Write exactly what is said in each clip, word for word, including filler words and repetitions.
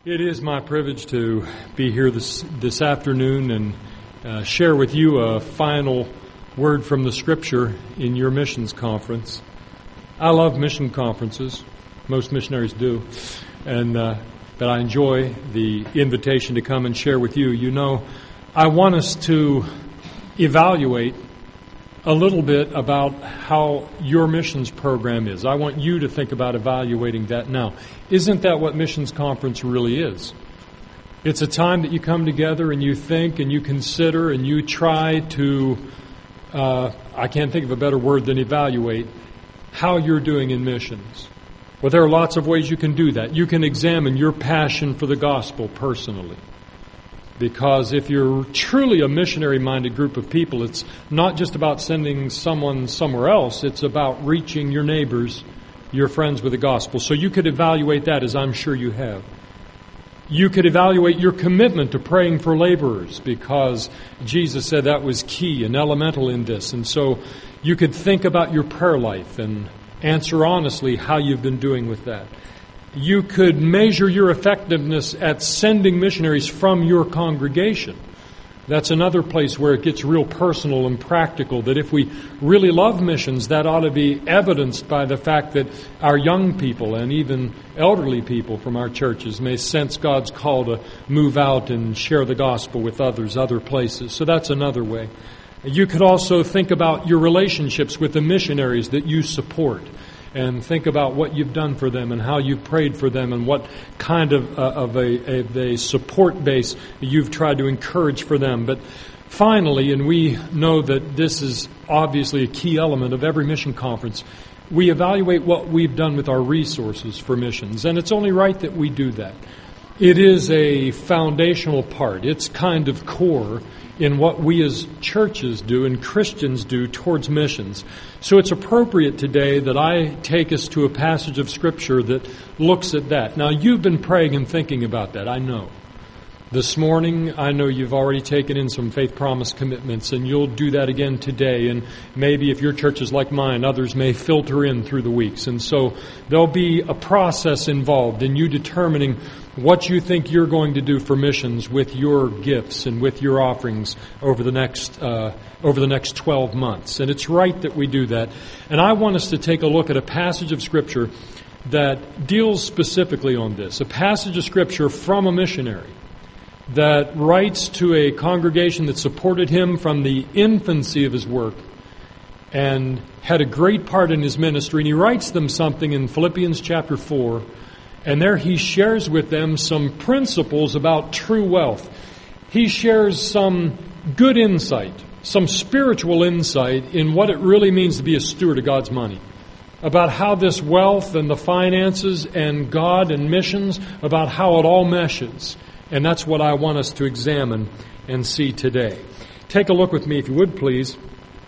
It is my privilege to be here this this afternoon and uh, share with you a final word from the Scripture in your missions conference. I love mission conferences. Most missionaries do. And uh, but I enjoy the invitation to come and share with you. You know, I want us to evaluate a little bit about how your missions program is. I want you to think about evaluating that now. Isn't that what missions conference really is? It's a time that you come together and you think and you consider and you try to, uh, I can't think of a better word than evaluate, how you're doing in missions. Well, there are lots of ways you can do that. You can examine your passion for the gospel personally. Because if you're truly a missionary-minded group of people, it's not just about sending someone somewhere else. It's about reaching your neighbors, your friends with the gospel. So you could evaluate that, as I'm sure you have. You could evaluate your commitment to praying for laborers, because Jesus said that was key and elemental in this. And so you could think about your prayer life and answer honestly how you've been doing with that. You could measure your effectiveness at sending missionaries from your congregation. That's another place where it gets real personal and practical, that if we really love missions, that ought to be evidenced by the fact that our young people and even elderly people from our churches may sense God's call to move out and share the gospel with others, other places. So that's another way. You could also think about your relationships with the missionaries that you support. And think about what you've done for them and how you've prayed for them and what kind of, uh, of, a, of a support base you've tried to encourage for them. But finally, and we know that this is obviously a key element of every mission conference, we evaluate what we've done with our resources for missions. And it's only right that we do that. It is a foundational part. It's kind of core in what we as churches do and Christians do towards missions. So it's appropriate today that I take us to a passage of Scripture that looks at that. Now, you've been praying and thinking about that, I know. This morning, I know you've already taken in some faith promise commitments, and you'll do that again today. And maybe if your church is like mine, others may filter in through the weeks. And so there'll be a process involved in you determining what you think you're going to do for missions with your gifts and with your offerings over the next uh, over the next twelve months. And it's right that we do that. And I want us to take a look at a passage of Scripture that deals specifically on this, a passage of Scripture from a missionary that writes to a congregation that supported him from the infancy of his work and had a great part in his ministry. And he writes them something in Philippians chapter four, and there he shares with them some principles about true wealth. He shares some good insight, some spiritual insight in what it really means to be a steward of God's money, about how this wealth and the finances and God and missions, about how it all meshes. And that's what I want us to examine and see today. Take a look with me, if you would please,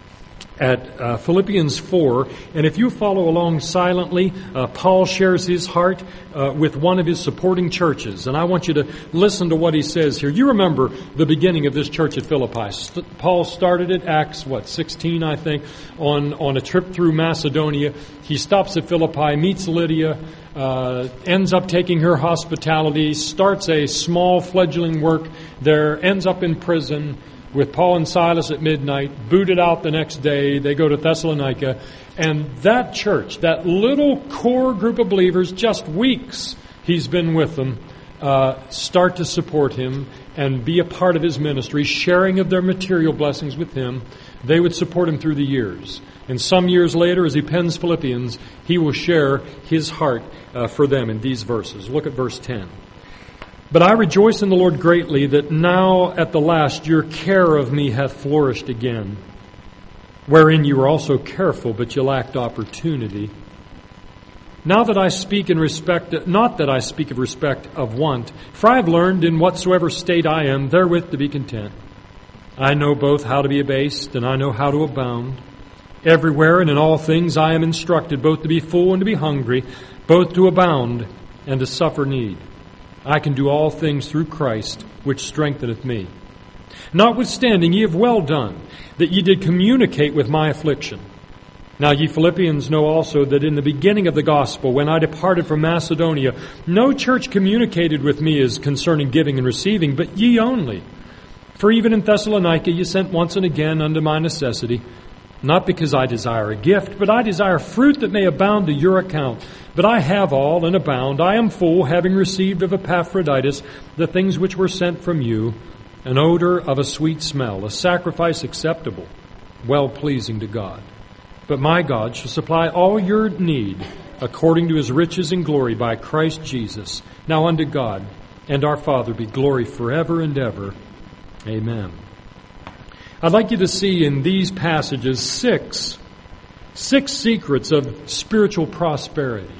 at uh, Philippians four. And if you follow along silently, uh, Paul shares his heart uh, with one of his supporting churches. And I want you to listen to what he says here. You remember the beginning of this church at Philippi. St- Paul started it, Acts, what, sixteen, I think, on, on a trip through Macedonia. He stops at Philippi, meets Lydia, uh, ends up taking her hospitality, starts a small fledgling work there, ends up in prison with Paul and Silas at midnight, booted out the next day. They go to Thessalonica. And that church, that little core group of believers, just weeks he's been with them, uh, start to support him and be a part of his ministry, sharing of their material blessings with him. They would support him through the years. And some years later, as he pens Philippians, he will share his heart uh, for them in these verses. Look at verse ten. But I rejoice in the Lord greatly that now at the last your care of me hath flourished again, wherein you were also careful, but you lacked opportunity. Now that I speak in respect, not that I speak of respect of want, for I have learned in whatsoever state I am, therewith to be content. I know both how to be abased, and I know how to abound. Everywhere and in all things I am instructed, both to be full and to be hungry, both to abound and to suffer need. I can do all things through Christ, which strengtheneth me. Notwithstanding, ye have well done, that ye did communicate with my affliction. Now ye Philippians know also that in the beginning of the gospel, when I departed from Macedonia, no church communicated with me as concerning giving and receiving, but ye only. For even in Thessalonica ye sent once and again unto my necessity, not because I desire a gift, but I desire fruit that may abound to your account. But I have all and abound. I am full, having received of Epaphroditus the things which were sent from you, an odor of a sweet smell, a sacrifice acceptable, well-pleasing to God. But my God shall supply all your need according to his riches and glory by Christ Jesus. Now unto God and our Father be glory forever and ever. Amen. I'd like you to see in these passages six, six secrets of spiritual prosperity.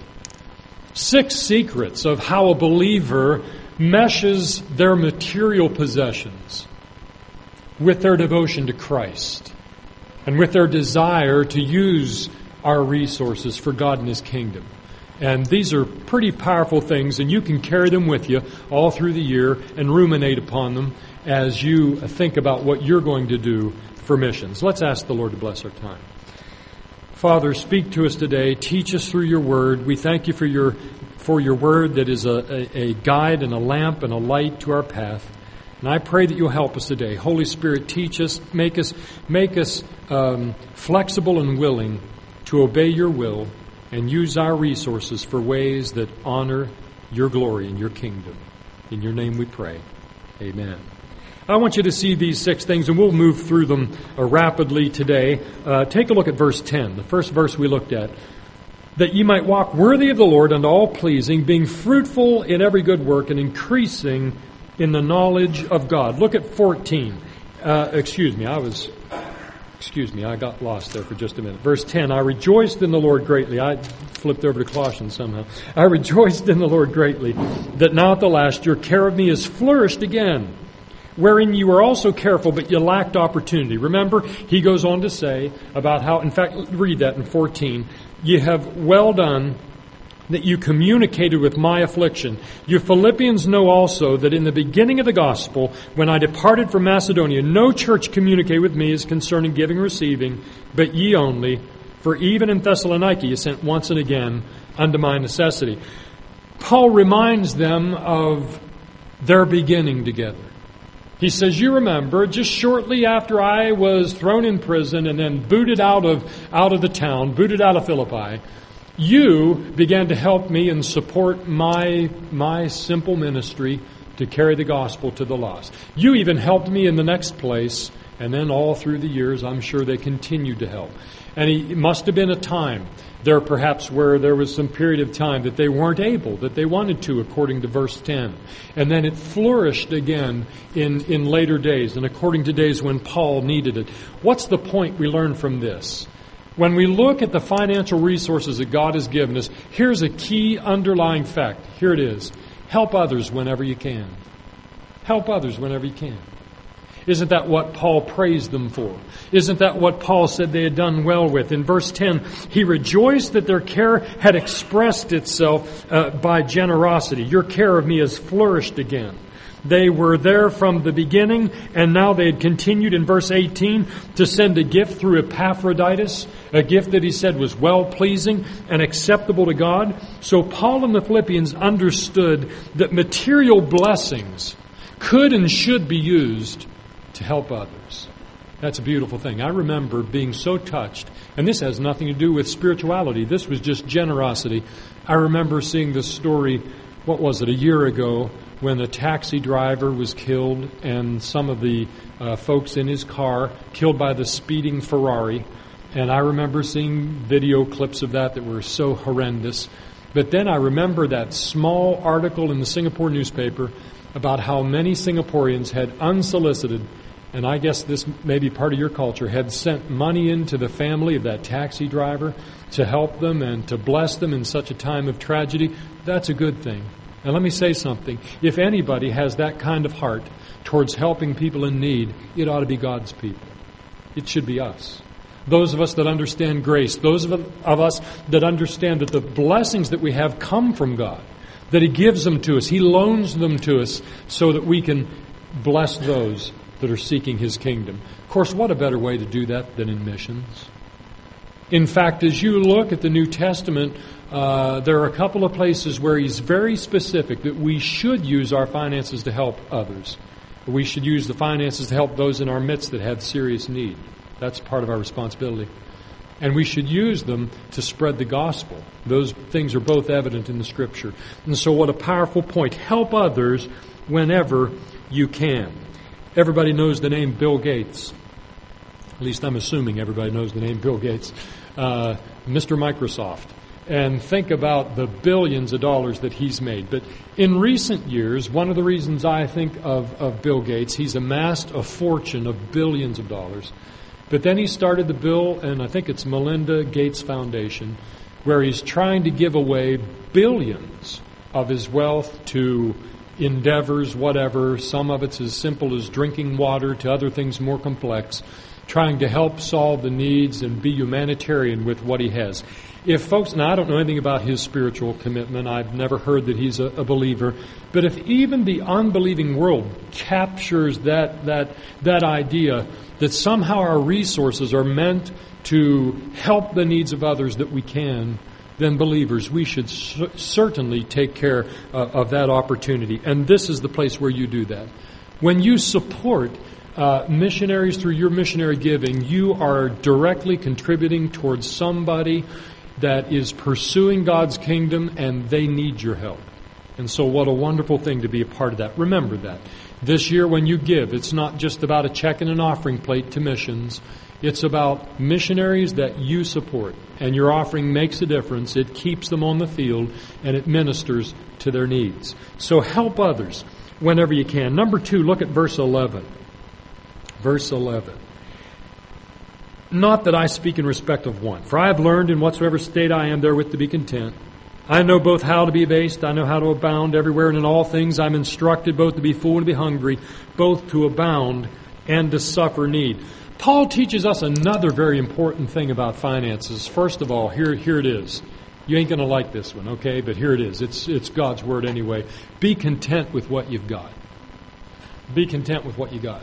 Six secrets of how a believer meshes their material possessions with their devotion to Christ and with their desire to use our resources for God and his kingdom. And these are pretty powerful things, and you can carry them with you all through the year and ruminate upon them as you think about what you're going to do for missions. Let's ask the Lord to bless our time. Father, speak to us today. Teach us through your word. We thank you for your for your word that is a, a, a guide and a lamp and a light to our path. And I pray that you'll help us today. Holy Spirit, teach us, make us, make us um, flexible and willing to obey your will and use our resources for ways that honor your glory and your kingdom. In your name we pray. Amen. I want you to see these six things, and we'll move through them uh, rapidly today. Uh, take a look at verse ten, the first verse we looked at. That ye might walk worthy of the Lord unto all pleasing, being fruitful in every good work and increasing in the knowledge of God. Look at fourteen. Uh, excuse me, I was... Excuse me, I got lost there for just a minute. Verse ten, I rejoiced in the Lord greatly. I flipped over to Colossians somehow. I rejoiced in the Lord greatly, that now at the last your care of me is flourished again, wherein you were also careful, but you lacked opportunity. Remember, he goes on to say about how, in fact, read that in fourteen, you have well done that you communicated with my affliction. You Philippians know also that in the beginning of the gospel, when I departed from Macedonia, no church communicated with me as concerning giving and receiving, but ye only. For even in Thessalonica you sent once and again unto my necessity. Paul reminds them of their beginning together. He says, you remember, just shortly after I was thrown in prison and then booted out of out of the town, booted out of Philippi, you began to help me and support my my simple ministry to carry the gospel to the lost. You even helped me in the next place, and then all through the years, I'm sure they continued to help. And he, it must have been a time there perhaps where there was some period of time that they weren't able, that they wanted to, according to verse ten. And then it flourished again in, in later days, and according to days when Paul needed it. What's the point we learn from this? When we look at the financial resources that God has given us, here's a key underlying fact. Here it is. Help others whenever you can. Help others whenever you can. Isn't that what Paul praised them for? Isn't that what Paul said they had done well with? In verse ten, he rejoiced that their care had expressed itself uh, by generosity. Your care of me has flourished again. They were there from the beginning, and now they had continued in verse eighteen to send a gift through Epaphroditus, a gift that he said was well-pleasing and acceptable to God. So Paul and the Philippians understood that material blessings could and should be used to help others. That's a beautiful thing. I remember being so touched, and this has nothing to do with spirituality. This was just generosity. I remember seeing this story, what was it, a year ago, when a taxi driver was killed and some of the uh, folks in his car killed by the speeding Ferrari. And I remember seeing video clips of that that were so horrendous. But then I remember that small article in the Singapore newspaper about how many Singaporeans had unsolicited, and I guess this may be part of your culture, had sent money into the family of that taxi driver to help them and to bless them in such a time of tragedy. That's a good thing. And let me say something. If anybody has that kind of heart towards helping people in need, it ought to be God's people. It should be us. Those of us that understand grace, those of us that understand that the blessings that we have come from God, that He gives them to us, He loans them to us so that we can bless those that are seeking His kingdom. Of course, what a better way to do that than in missions? In fact, as you look at the New Testament, uh, there are a couple of places where he's very specific that we should use our finances to help others. We should use the finances to help those in our midst that have serious need. That's part of our responsibility. And we should use them to spread the gospel. Those things are both evident in the Scripture. And so what a powerful point. Help others whenever you can. Everybody knows the name Bill Gates. At least I'm assuming everybody knows the name Bill Gates. Uh, Mister Microsoft. And think about the billions of dollars that he's made. But in recent years, one of the reasons I think of, of Bill Gates, he's amassed a fortune of billions of dollars. But then he started the Bill, and I think it's Melinda Gates Foundation, where he's trying to give away billions of his wealth to endeavors, whatever. Some of it's as simple as drinking water to other things more complex, trying to help solve the needs and be humanitarian with what he has. If folks, now I don't know anything about his spiritual commitment, I've never heard that he's a, a believer, but if even the unbelieving world captures that that that idea that somehow our resources are meant to help the needs of others that we can, then believers, we should c- certainly take care uh, of that opportunity. And this is the place where you do that. When you support uh, missionaries through your missionary giving, you are directly contributing towards somebody that is pursuing God's kingdom, and they need your help. And so what a wonderful thing to be a part of that. Remember that. This year when you give, it's not just about a check and an offering plate to missions. It's about missionaries that you support. And your offering makes a difference. It keeps them on the field, and it ministers to their needs. So help others whenever you can. Number two, look at verse eleven. Verse eleven. Not that I speak in respect of one, for I have learned in whatsoever state I am therewith to be content. I know both how to be abased, I know how to abound everywhere, and in all things I'm instructed both to be full and to be hungry, both to abound and to suffer need. Paul teaches us another very important thing about finances. First of all, here, here it is. You ain't going to like this one, okay? But here it is. It's, it's God's word anyway. Be content with what you've got. Be content with what you got.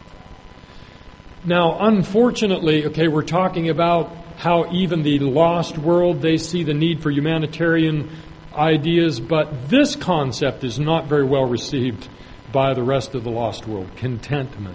Now, unfortunately, okay, we're talking about how even the lost world, they see the need for humanitarian ideas, but this concept is not very well received by the rest of the lost world. Contentment.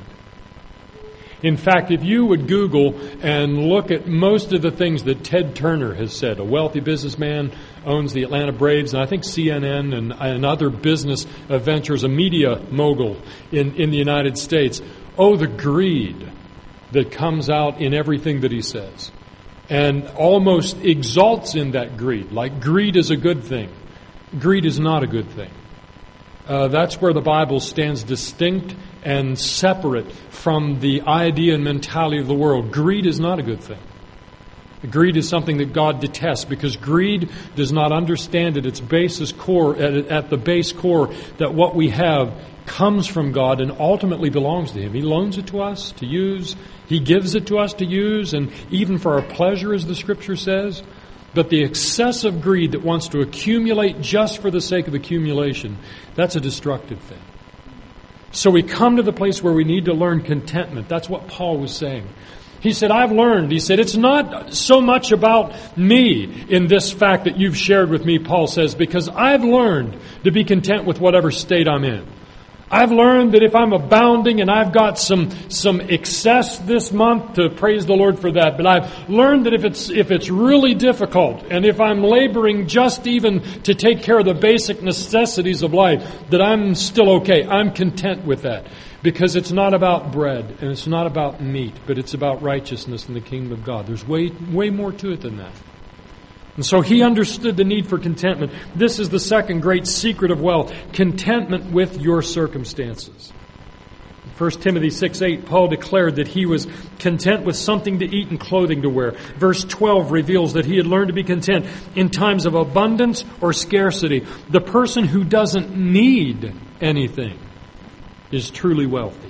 In fact, if you would Google and look at most of the things that Ted Turner has said, a wealthy businessman, owns the Atlanta Braves, and I think C N N and, and other business ventures, a media mogul in, in the United States. Oh, the greed that comes out in everything that he says, and almost exalts in that greed, like greed is a good thing. Greed is not a good thing. Uh, that's where the Bible stands distinct and separate from the idea and mentality of the world. Greed is not a good thing. Greed is something that God detests, because greed does not understand at its basis core, at, at the base core, that what we have comes from God and ultimately belongs to Him. He loans it to us to use. He gives it to us to use, and even for our pleasure, as the Scripture says. But the excessive greed that wants to accumulate just for the sake of accumulation, that's a destructive thing. So we come to the place where we need to learn contentment. That's what Paul was saying. He said, I've learned. He said, it's not so much about me in this fact that you've shared with me, Paul says, because I've learned to be content with whatever state I'm in. I've learned that if I'm abounding and I've got some some excess this month, to praise the Lord for that. But I've learned that if it's if it's really difficult, and if I'm laboring just even to take care of the basic necessities of life, that I'm still okay. I'm content with that. Because it's not about bread and it's not about meat, but it's about righteousness in the kingdom of God. There's way way more to it than that. And so he understood the need for contentment. This is the second great secret of wealth. Contentment with your circumstances. In First Timothy six eight, Paul declared that he was content with something to eat and clothing to wear. Verse twelve reveals that he had learned to be content in times of abundance or scarcity. The person who doesn't need anything is truly wealthy.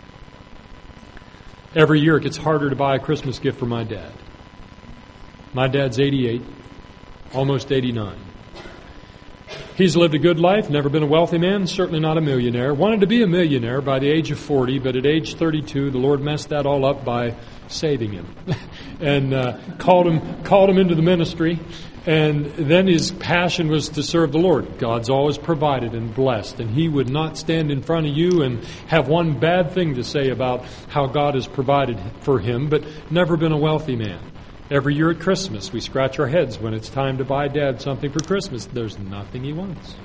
Every year it gets harder to buy a Christmas gift for my dad. My dad's eighty-eight. Almost eighty-nine. He's lived a good life, never been a wealthy man, certainly not a millionaire. Wanted to be a millionaire by the age of forty, but at age thirty-two, the Lord messed that all up by saving him. and uh, called him called him into the ministry. And then his passion was to serve the Lord. God's always provided and blessed. And he would not stand in front of you and have one bad thing to say about how God has provided for him, but never been a wealthy man. Every year at Christmas, we scratch our heads when it's time to buy Dad something for Christmas. There's nothing he wants.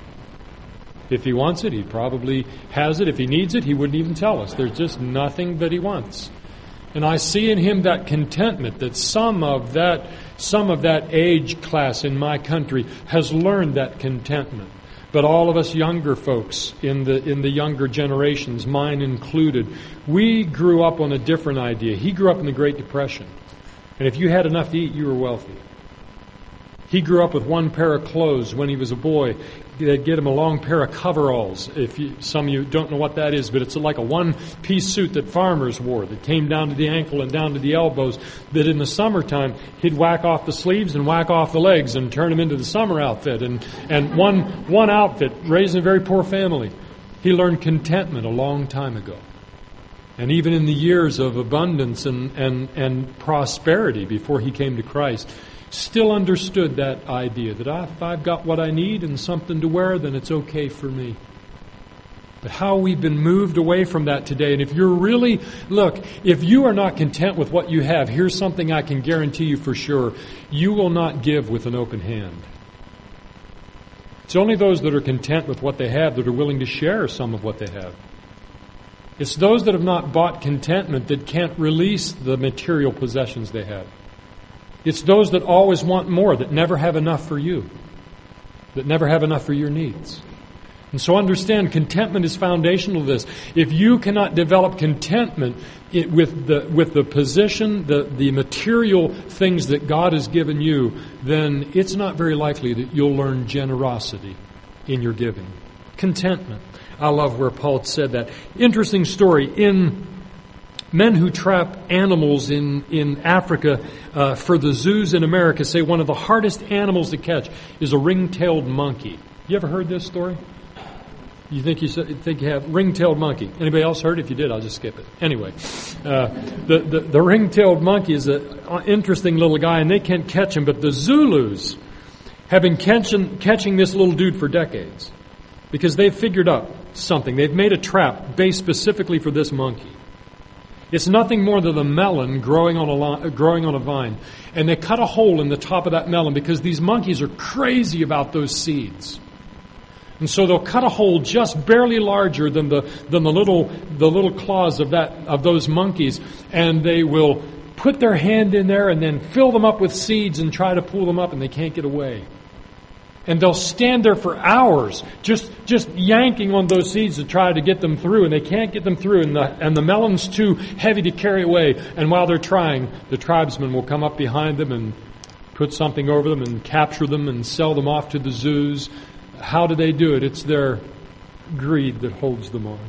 If he wants it, he probably has it. If he needs it, he wouldn't even tell us. There's just nothing that he wants. And I see in him that contentment that some of that some of that age class in my country has learned that contentment. But all of us younger folks in the in the younger generations, mine included, we grew up on a different idea. He grew up in the Great Depression. And if you had enough to eat, you were wealthy. He grew up with one pair of clothes when he was a boy. They'd get him a long pair of coveralls. If you, some of you don't know what that is, but it's like a one-piece suit that farmers wore that came down to the ankle and down to the elbows, that in the summertime he'd whack off the sleeves and whack off the legs and turn them into the summer outfit. And, and one, one outfit, raised in a very poor family. He learned contentment a long time ago. And even in the years of abundance and, and, and prosperity before he came to Christ, still understood that idea that if I've got what I need and something to wear, then it's okay for me. But how we've been moved away from that today. And if you're really, look, if you are not content with what you have, here's something I can guarantee you for sure. You will not give with an open hand. It's only those that are content with what they have that are willing to share some of what they have. It's those that have not bought contentment that can't release the material possessions they have. It's those that always want more, that never have enough for you, that never have enough for your needs. And so understand, contentment is foundational to this. If you cannot develop contentment it, with the with the position, the, the material things that God has given you, then it's not very likely that you'll learn generosity in your giving. Contentment. I love where Paul said that. Interesting story. In men who trap animals in, in Africa uh, for the zoos in America say one of the hardest animals to catch is a ring-tailed monkey. You ever heard this story? You think you think you have ring-tailed monkey? Anybody else heard? If you did, I'll just skip it. Anyway, uh, the, the the ring-tailed monkey is an interesting little guy, and they can't catch him. But the Zulus have been catching catching this little dude for decades because they've figured out something. They've made a trap based specifically for this monkey. It's nothing more than a melon growing on a li- growing on a vine, and they cut a hole in the top of that melon because these monkeys are crazy about those seeds. And so they'll cut a hole just barely larger than the than the little the little claws of that of those monkeys, and they will put their hand in there and then fill them up with seeds and try to pull them up, and they can't get away. And they'll stand there for hours just just yanking on those seeds to try to get them through, and they can't get them through, and the and the melon's too heavy to carry away. And while they're trying, the tribesmen will come up behind them and put something over them and capture them and sell them off to the zoos. How do they do it? It's their greed that holds them on.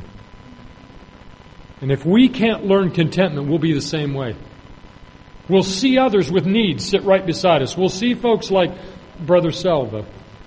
And if we can't learn contentment, we'll be the same way. We'll see others with needs sit right beside us. We'll see folks like Brother Selva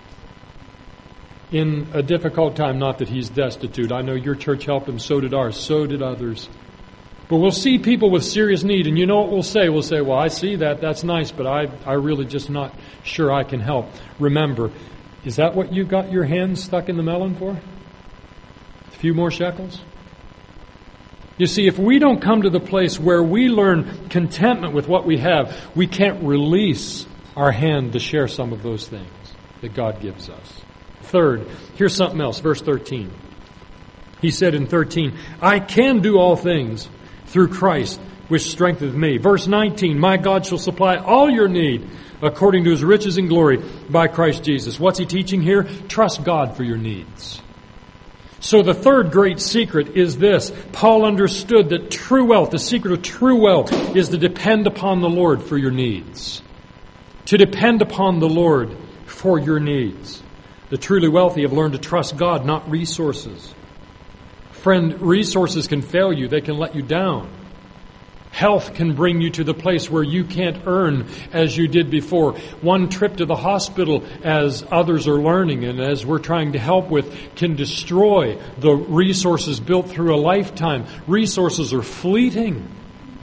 in a difficult time, not that he's destitute. I know your church helped him, so did ours, so did others. But we'll see people with serious need, and you know what we'll say? We'll say, well, I see that, that's nice, but I, I really just not sure I can help. Remember, is that what you got your hand stuck in the melon for? A few more shekels? You see, if we don't come to the place where we learn contentment with what we have, we can't release our hand to share some of those things that God gives us. Third, here's something else, verse thirteen. He said in thirteen, I can do all things through Christ, which strengtheneth me. Verse nineteen, my God shall supply all your need according to His riches and glory by Christ Jesus. What's he teaching here? Trust God for your needs. So the third great secret is this. Paul understood that true wealth, the secret of true wealth, is to depend upon the Lord for your needs. To depend upon the Lord for your needs. The truly wealthy have learned to trust God, not resources. Friend, resources can fail you. They can let you down. Health can bring you to the place where you can't earn as you did before. One trip to the hospital, as others are learning and as we're trying to help with, can destroy the resources built through a lifetime. Resources are fleeting.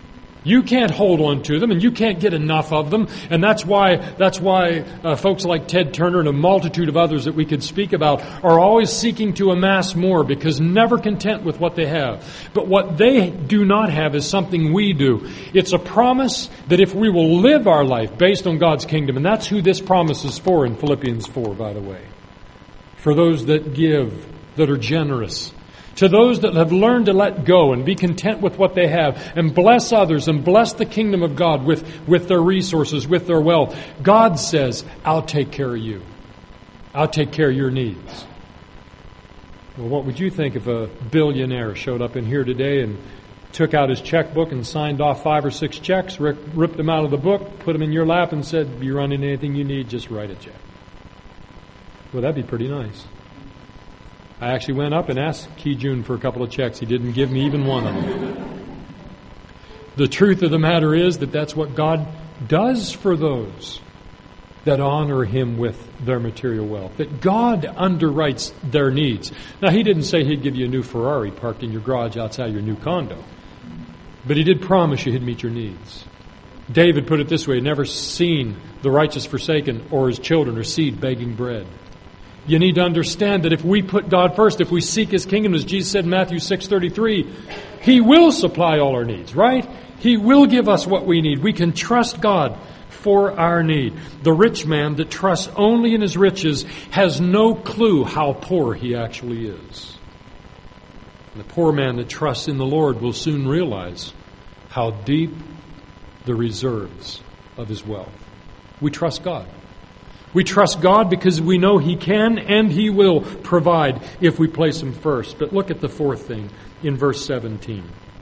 You can't hold on to them, and you can't get enough of them. And that's why that's why uh, folks like Ted Turner and a multitude of others that we could speak about are always seeking to amass more, because never content with what they have. But what they do not have is something we do. It's a promise that if we will live our life based on God's kingdom, and that's who this promise is for in Philippians four, by the way. For those that give, that are generous. To those that have learned to let go and be content with what they have and bless others and bless the kingdom of God with, with their resources, with their wealth. God says, I'll take care of you. I'll take care of your needs. Well, what would you think if a billionaire showed up in here today and took out his checkbook and signed off five or six checks, ripped them out of the book, put them in your lap and said, you run into anything you need, just write a check? Well, that'd be pretty nice. I actually went up and asked Key June for a couple of checks. He didn't give me even one of them. The truth of the matter is that that's what God does for those that honor Him with their material wealth. That God underwrites their needs. Now, He didn't say He'd give you a new Ferrari parked in your garage outside your new condo. But He did promise you He'd meet your needs. David put it this way, never seen the righteous forsaken or his children or seed begging bread. You need to understand that if we put God first, if we seek His kingdom, as Jesus said in Matthew six thirty-three, He will supply all our needs, right? He will give us what we need. We can trust God for our need. The rich man that trusts only in his riches has no clue how poor he actually is. And the poor man that trusts in the Lord will soon realize how deep the reserves of his wealth. We trust God. We trust God because we know He can and He will provide if we place Him first. But look at the fourth thing in verse seventeen.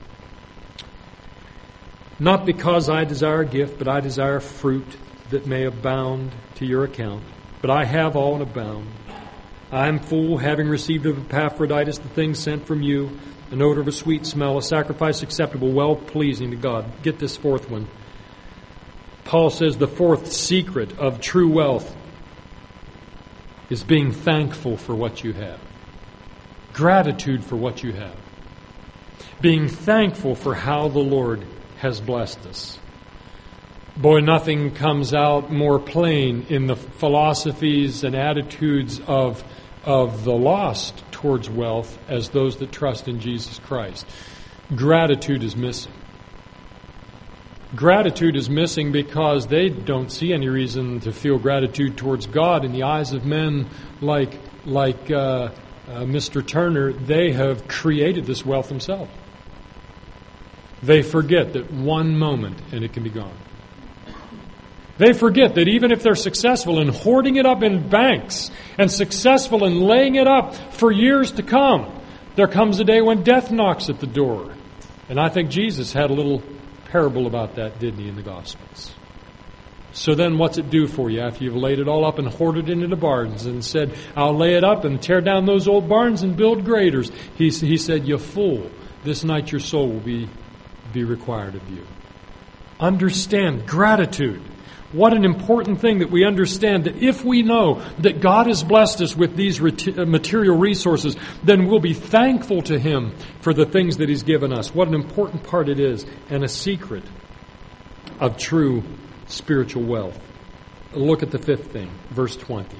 Not because I desire a gift, but I desire fruit that may abound to your account. But I have all and abound. I am full, having received of Epaphroditus the things sent from you, an odor of a sweet smell, a sacrifice acceptable, well-pleasing to God. Get this fourth one. Paul says the fourth secret of true wealth is being thankful for what you have. Gratitude for what you have. Being thankful for how the Lord has blessed us. Boy, nothing comes out more plain in the philosophies and attitudes of, of the lost towards wealth as those that trust in Jesus Christ. Gratitude is missing. Gratitude is missing because they don't see any reason to feel gratitude towards God. In the eyes of men like like uh, uh, Mister Turner, they have created this wealth themselves. They forget that one moment and it can be gone. They forget that even if they're successful in hoarding it up in banks and successful in laying it up for years to come, there comes a day when death knocks at the door. And I think Jesus had a little parable about that, didn't He, in the Gospels? So then what's it do for you after you've laid it all up and hoarded it into barns and said, I'll lay it up and tear down those old barns and build graders? He, he said, you fool, this night your soul will be, be required of you. Understand gratitude. What an important thing that we understand that if we know that God has blessed us with these material resources, then we'll be thankful to Him for the things that He's given us. What an important part it is and a secret of true spiritual wealth. Look at the fifth thing, verse twenty.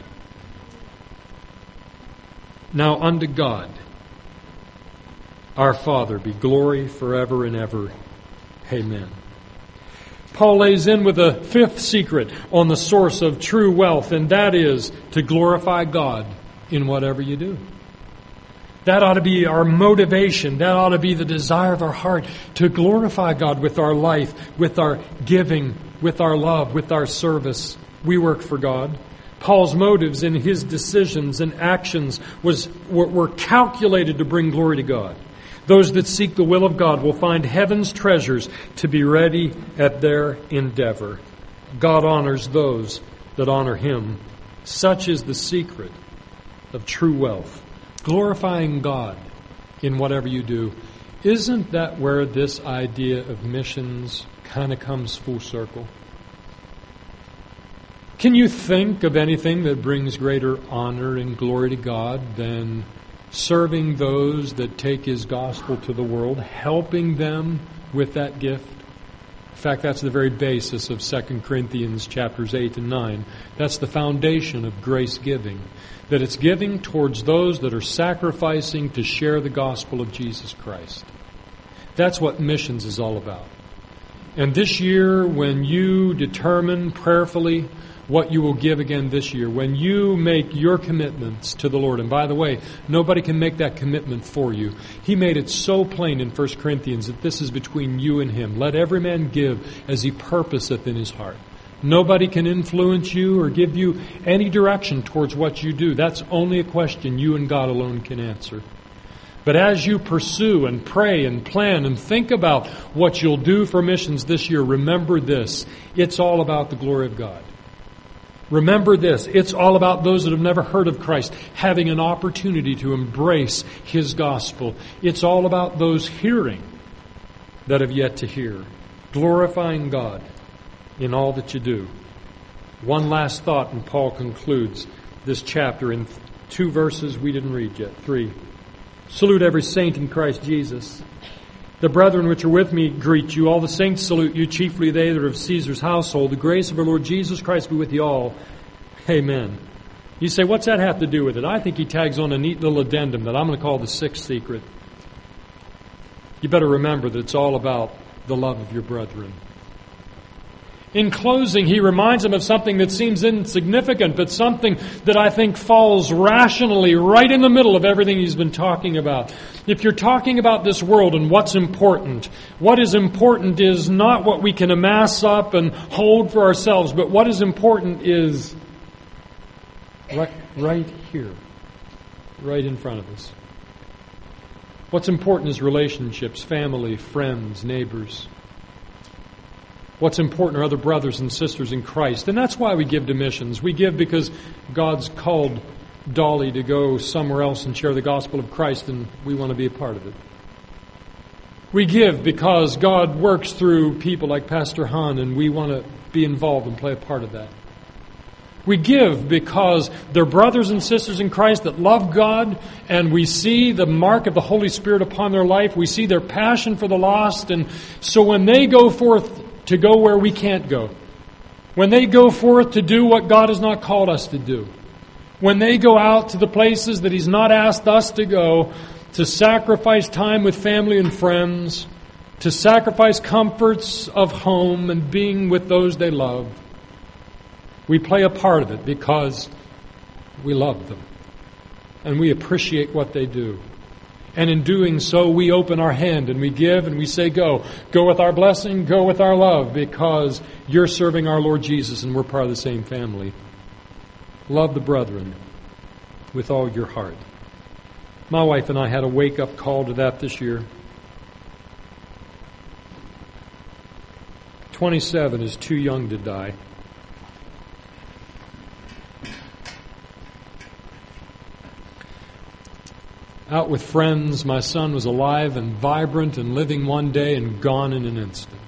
Now unto God, our Father, be glory forever and ever. Amen. Paul lays in with a fifth secret on the source of true wealth, and that is to glorify God in whatever you do. That ought to be our motivation. That ought to be the desire of our heart, to glorify God with our life, with our giving, with our love, with our service. We work for God. Paul's motives in his decisions and actions was were, were calculated to bring glory to God. Those that seek the will of God will find heaven's treasures to be ready at their endeavor. God honors those that honor Him. Such is the secret of true wealth. Glorifying God in whatever you do. Isn't that where this idea of missions kind of comes full circle? Can you think of anything that brings greater honor and glory to God than serving those that take His gospel to the world, helping them with that gift? In fact, that's the very basis of Second Corinthians chapters eight and nine. That's the foundation of grace giving. That it's giving towards those that are sacrificing to share the gospel of Jesus Christ. That's what missions is all about. And this year, when you determine prayerfully what you will give again this year, when you make your commitments to the Lord, and by the way, nobody can make that commitment for you. He made it so plain in First Corinthians that this is between you and Him. Let every man give as he purposeth in his heart. Nobody can influence you or give you any direction towards what you do. That's only a question you and God alone can answer. But as you pursue and pray and plan and think about what you'll do for missions this year, remember this. It's all about the glory of God. Remember this. It's all about those that have never heard of Christ having an opportunity to embrace His gospel. It's all about those hearing that have yet to hear. Glorifying God in all that you do. One last thought, and Paul concludes this chapter in two verses we didn't read yet. Three. Salute every saint in Christ Jesus. The brethren which are with me greet you. All the saints salute you, chiefly they that are of Caesar's household. The grace of our Lord Jesus Christ be with you all. Amen. You say, what's that have to do with it? I think he tags on a neat little addendum that I'm going to call the sixth secret. You better remember that it's all about the love of your brethren. In closing, he reminds them of something that seems insignificant, but something that I think falls rationally right in the middle of everything he's been talking about. If you're talking about this world and what's important, what is important is not what we can amass up and hold for ourselves, but what is important is right, right here, right in front of us. What's important is relationships, family, friends, neighbors. What's important are other brothers and sisters in Christ. And that's why we give to missions. We give because God's called Dolly to go somewhere else and share the gospel of Christ, and we want to be a part of it. We give because God works through people like Pastor Hahn, and we want to be involved and play a part of that. We give because they're brothers and sisters in Christ that love God, and we see the mark of the Holy Spirit upon their life. We see their passion for the lost, and so when they go forth to go where we can't go, when they go forth to do what God has not called us to do, when they go out to the places that He's not asked us to go, to sacrifice time with family and friends, to sacrifice comforts of home and being with those they love, we play a part of it because we love them and we appreciate what they do. And in doing so, we open our hand and we give and we say, go. Go with our blessing, go with our love, because you're serving our Lord Jesus and we're part of the same family. Love the brethren with all your heart. My wife and I had a wake-up call to that this year. twenty-seven is too young to die. Out with friends, my son was alive and vibrant and living one day and gone in an instant.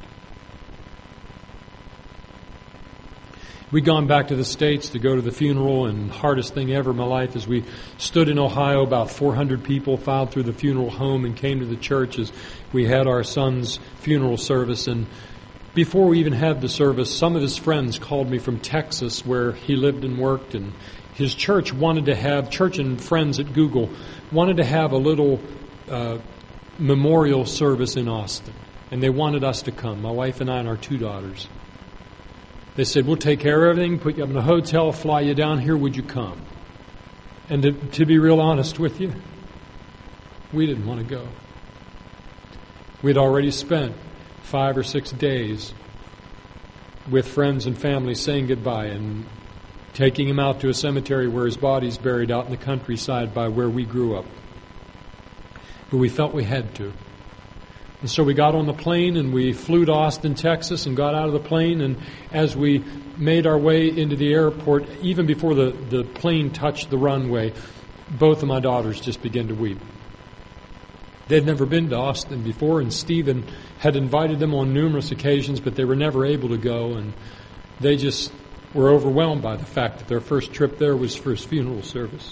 We'd gone back to the States to go to the funeral, and hardest thing ever in my life is we stood in Ohio, about four hundred people filed through the funeral home and came to the church as we had our son's funeral service. And before we even had the service, some of his friends called me from Texas where he lived and worked, and his church wanted to have, church and friends at Google, wanted to have a little uh, memorial service in Austin. And they wanted us to come, my wife and I and our two daughters. They said, we'll take care of everything, put you up in a hotel, fly you down here, would you come? And to, to be real honest with you, we didn't want to go. We'd already spent five or six days with friends and family saying goodbye and taking him out to a cemetery where his body's buried out in the countryside by where we grew up. But we felt we had to. And so we got on the plane and we flew to Austin, Texas, and got out of the plane. And as we made our way into the airport, even before the, the plane touched the runway, both of my daughters just began to weep. They'd never been to Austin before, and Stephen had invited them on numerous occasions, but they were never able to go. And they just were overwhelmed by the fact that their first trip there was for his funeral service.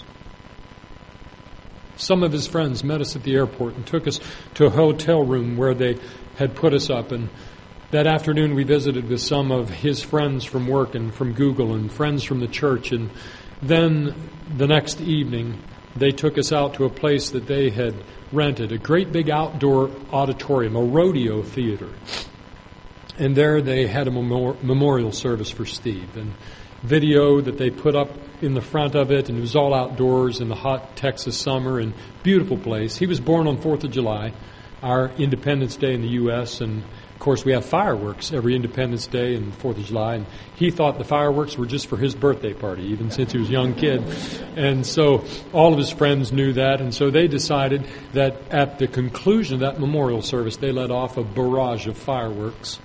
Some of his friends met us at the airport and took us to a hotel room where they had put us up. And That afternoon we visited with some of his friends from work and from Google and friends from the church. And then the next evening they took us out to a place that they had rented, a great big outdoor auditorium, a rodeo theater. And there they had a memor- memorial service for Steve. And video that they put up in the front of it, and it was all outdoors in the hot Texas summer, and beautiful place. He was born on fourth of July, our Independence Day in the U S, and of course we have fireworks every Independence Day and fourth of July, and he thought the fireworks were just for his birthday party, even since he was a young kid. And so all of his friends knew that, and so they decided that at the conclusion of that memorial service, they let off a barrage of fireworks.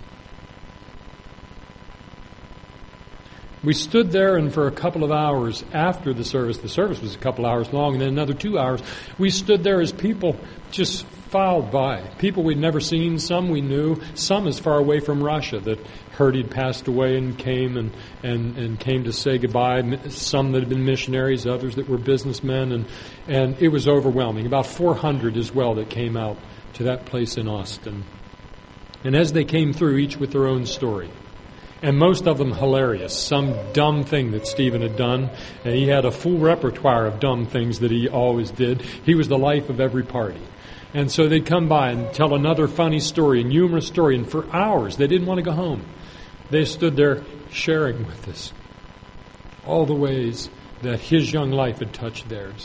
We stood there, and for a couple of hours after the service, the service was a couple hours long, and then another two hours, we stood there as people just filed by. People we'd never seen, some we knew, some as far away from Russia that heard he'd passed away and came and, and, and came to say goodbye. Some that had been missionaries, others that were businessmen, and, and it was overwhelming. About four hundred as well that came out to that place in Austin. And as they came through, each with their own story. And most of them hilarious, some dumb thing that Stephen had done. And he had a full repertoire of dumb things that he always did. He was the life of every party. And so they'd come by and tell another funny story and humorous story. And for hours, they didn't want to go home. They stood there sharing with us all the ways that his young life had touched theirs.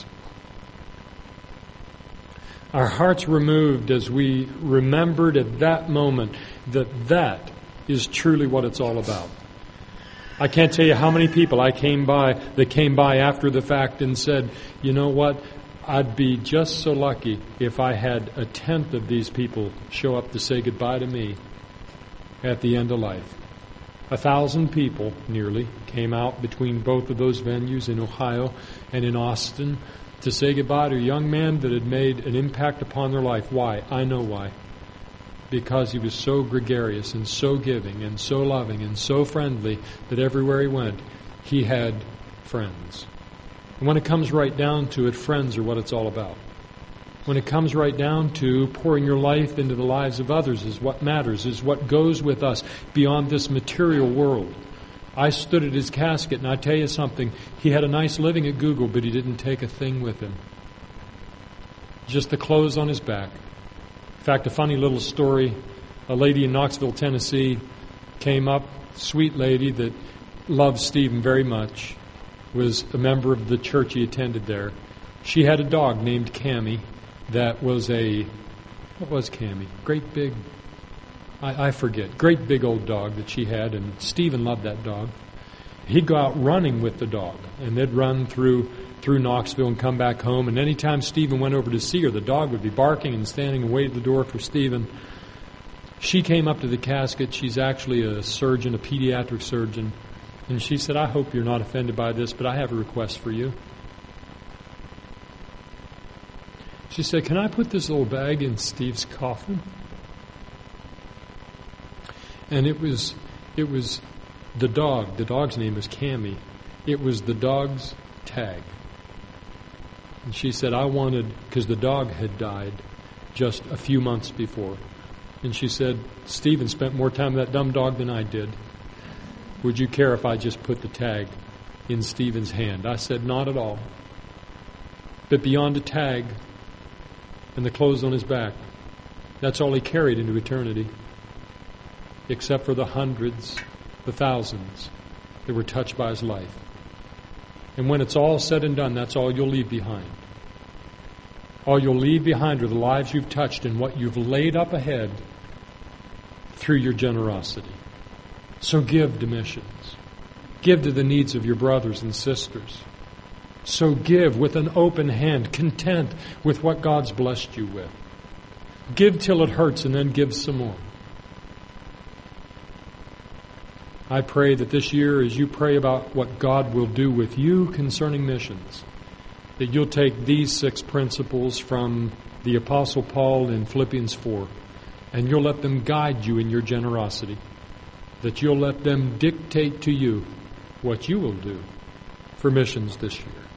Our hearts were moved as we remembered at that moment that that is truly what it's all about. I can't tell you how many people I came by that came by after the fact and said, you know what, I'd be just so lucky if I had a tenth of these people show up to say goodbye to me at the end of life. A thousand people, nearly, came out between both of those venues in Ohio and in Austin to say goodbye to a young man that had made an impact upon their life. Why? I know why. Because he was so gregarious and so giving and so loving and so friendly that everywhere he went, he had friends. And when it comes right down to it, friends are what it's all about. When it comes right down to pouring your life into the lives of others is what matters, is what goes with us beyond this material world. I stood at his casket, and I tell you something, he had a nice living at Google, but he didn't take a thing with him. Just the clothes on his back. In fact, a funny little story, a lady in Knoxville, Tennessee, came up, sweet lady that loved Stephen very much, was a member of the church he attended there. She had a dog named Cammie that was a, what was Cammie? Great big, I, I forget, great big old dog that she had, and Stephen loved that dog. He'd go out running with the dog, and they'd run through through Knoxville and come back home. And any time Stephen went over to see her, the dog would be barking and standing and waiting at the door for Stephen. She came up to the casket. She's actually a surgeon, a pediatric surgeon. And she said, I hope you're not offended by this, but I have a request for you. She said, can I put this little bag in Steve's coffin? And it was, it was the dog. The dog's name was Cammie. It was the dog's tag. And she said, I wanted, because the dog had died just a few months before. And she said, Stephen spent more time with that dumb dog than I did. Would you care if I just put the tag in Stephen's hand? I said, not at all. But beyond a tag and the clothes on his back, that's all he carried into eternity, except for the hundreds, the thousands that were touched by his life. And when it's all said and done, that's all you'll leave behind. All you'll leave behind are the lives you've touched and what you've laid up ahead through your generosity. So give to missions. Give to the needs of your brothers and sisters. So give with an open hand, content with what God's blessed you with. Give till it hurts and then give some more. I pray that this year, as you pray about what God will do with you concerning missions, that you'll take these six principles from the Apostle Paul in Philippians four, and you'll let them guide you in your generosity, that you'll let them dictate to you what you will do for missions this year.